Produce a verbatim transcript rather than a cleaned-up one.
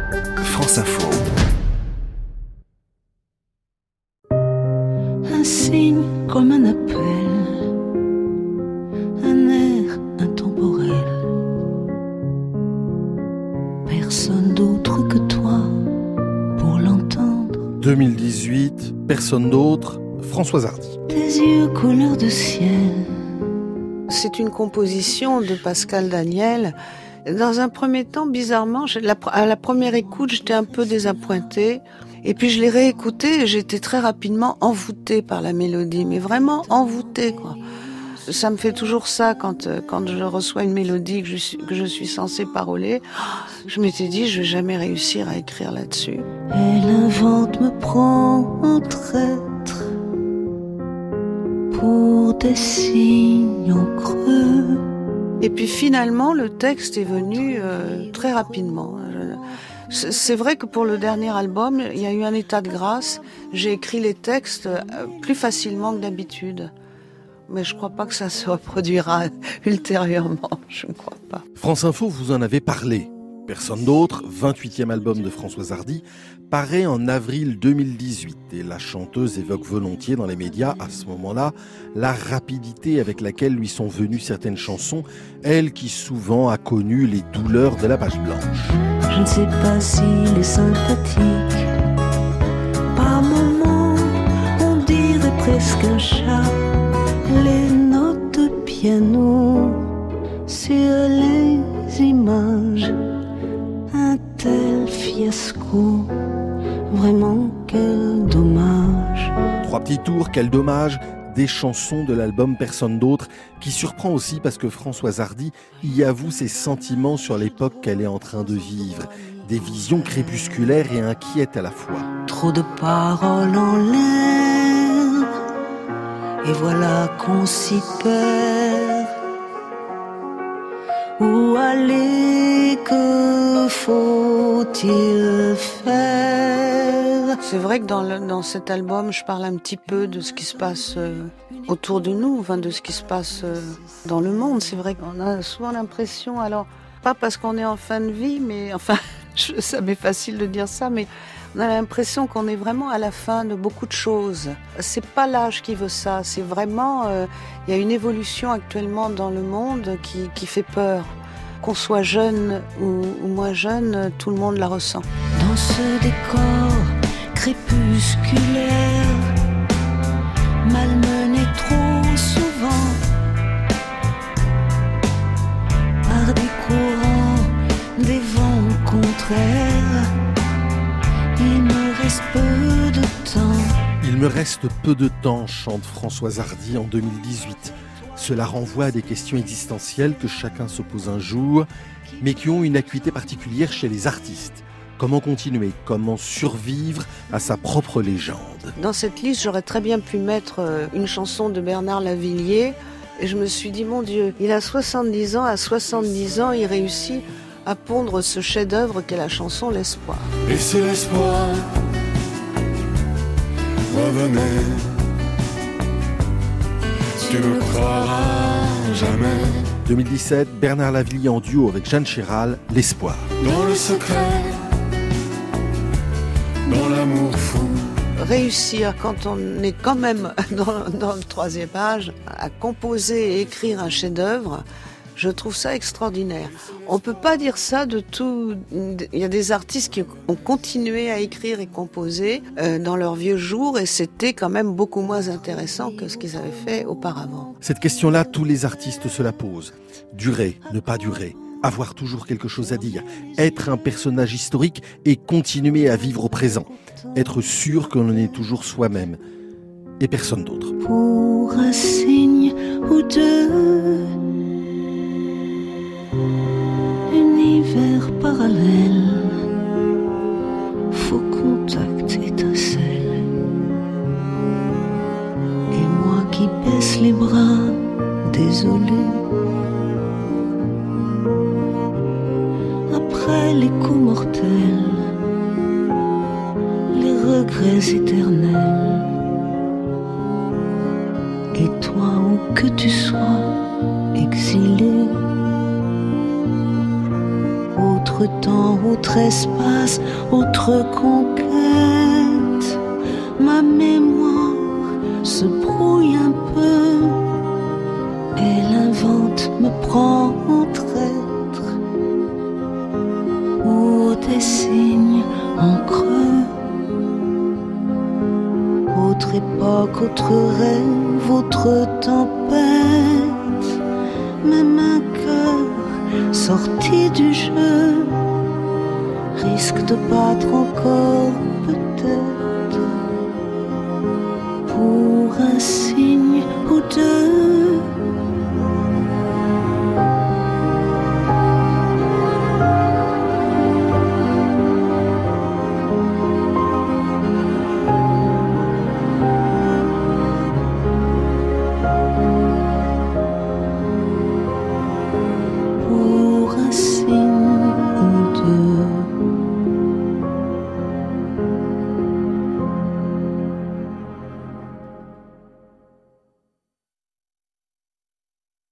France Info. Un signe comme un appel, un air intemporel. Personne d'autre que toi pour l'entendre. deux mille dix-huit, personne d'autre, Françoise Hardy. Tes yeux couleur de ciel. C'est une composition de Pascal Daniel. Dans un premier temps, bizarrement, à la première écoute, j'étais un peu désappointée. Et puis je l'ai réécoutée et j'étais très rapidement envoûtée par la mélodie, mais vraiment envoûtée, quoi. Ça me fait toujours ça quand quand je reçois une mélodie que je suis, que je suis censée paroler. Je m'étais dit, je vais jamais réussir à écrire là-dessus. Elle invente, me prend en traître pour des signes en creux. Et puis finalement, le texte est venu euh, très rapidement. Je, C'est vrai que pour le dernier album, il y a eu un état de grâce. J'ai écrit les textes plus facilement que d'habitude. Mais je ne crois pas que ça se reproduira ultérieurement. Je ne crois pas. France Info, vous en avez parlé. Personne d'autre, vingt-huitième album de Françoise Hardy, paraît en avril deux mille dix-huit. Et la chanteuse évoque volontiers dans les médias, à ce moment-là, la rapidité avec laquelle lui sont venues certaines chansons, elle qui souvent a connu les douleurs de la page blanche. Je ne sais pas s'il est sympathique. Par moments, on dirait presque un chat. Les notes de piano sur les images. Un tel fiasco. Vraiment, quel dommage. Trois petits tours, quel dommage. Des chansons de l'album Personne d'autre, qui surprend aussi parce que Françoise Hardy y avoue ses sentiments sur l'époque qu'elle est en train de vivre. Des visions crépusculaires et inquiètes à la fois. Trop de paroles en l'air, et voilà qu'on s'y perd. Où aller, que faut-il faire? C'est vrai que dans, le, dans cet album, je parle un petit peu de ce qui se passe euh, autour de nous, enfin de ce qui se passe euh, dans le monde. C'est vrai qu'on a souvent l'impression, alors pas parce qu'on est en fin de vie, mais enfin, je, ça m'est facile de dire ça, mais on a l'impression qu'on est vraiment à la fin de beaucoup de choses. C'est pas l'âge qui veut ça, c'est vraiment, euh, il y a une évolution actuellement dans le monde qui, qui fait peur. Qu'on soit jeune ou, ou moins jeune, tout le monde la ressent. Dans ce décor crépusculaire, malmené trop souvent par des courants, des vents contraires, il me reste peu de temps. Il me reste peu de temps, chante Françoise Hardy en deux mille dix-huit. Cela renvoie à des questions existentielles que chacun se pose un jour, mais qui ont une acuité particulière chez les artistes. Comment continuer? Comment survivre à sa propre légende? Dans cette liste, j'aurais très bien pu mettre une chanson de Bernard Lavilliers. Et je me suis dit, mon Dieu, il a soixante-dix ans, à soixante-dix ans, il réussit à pondre ce chef-d'œuvre qu'est la chanson L'Espoir. Et c'est l'espoir, revenez, tu ne croiras jamais. deux mille dix-sept, Bernard Lavilliers en duo avec Jeanne Chéral, L'Espoir. Dans le secret, dans l'amour fou. Réussir, quand on est quand même dans, dans le troisième âge, à composer et écrire un chef-d'œuvre, je trouve ça extraordinaire. On peut pas dire ça de tout. Il y a des artistes qui ont continué à écrire et composer euh, dans leurs vieux jours et c'était quand même beaucoup moins intéressant que ce qu'ils avaient fait auparavant. Cette question-là, tous les artistes se la posent. Durer, ne pas durer, avoir toujours quelque chose à dire, être un personnage historique et continuer à vivre au présent, être sûr que l'on est toujours soi-même et personne d'autre. Pour un signe ou deux, univers parallèle, faux contact étincelle, et moi qui baisse les bras, désolé. Après les coups mortels, les regrets éternels, et toi où que tu sois, exilé, autre autre temps, autre espace, autre conquête. Ma mémoire se brouille un peu, elle invente, me prend en traître, ou des signes en creux. Autre époque, autre rêve, autre tempête. Même un cœur sorti du jeu risque de battre encore peut-être pour un signe ou deux.